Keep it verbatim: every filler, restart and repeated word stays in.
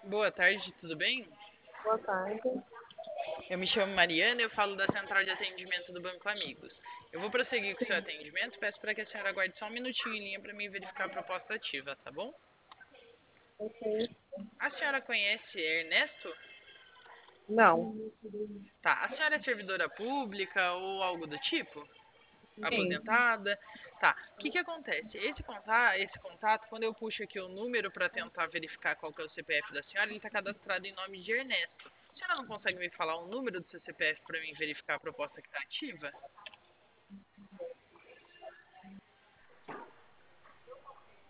Boa tarde, tudo bem? Boa tarde. Eu me chamo Mariana e eu falo da Central de Atendimento do Banco Amigos. Eu vou prosseguir com o seu Sim, atendimento, peço para que a senhora aguarde só um minutinho em linha para mim verificar a proposta ativa, tá bom? ok. A senhora conhece Ernesto? Não. Tá. A senhora é servidora pública ou algo do tipo? Sim. Aposentada? Tá. O que que acontece? Esse contato, esse contato, quando eu puxo aqui o número para tentar verificar qual que é o C P F da senhora, ele está cadastrado em nome de Ernesto. A senhora não consegue me falar o número do seu C P F para mim verificar a proposta que está ativa?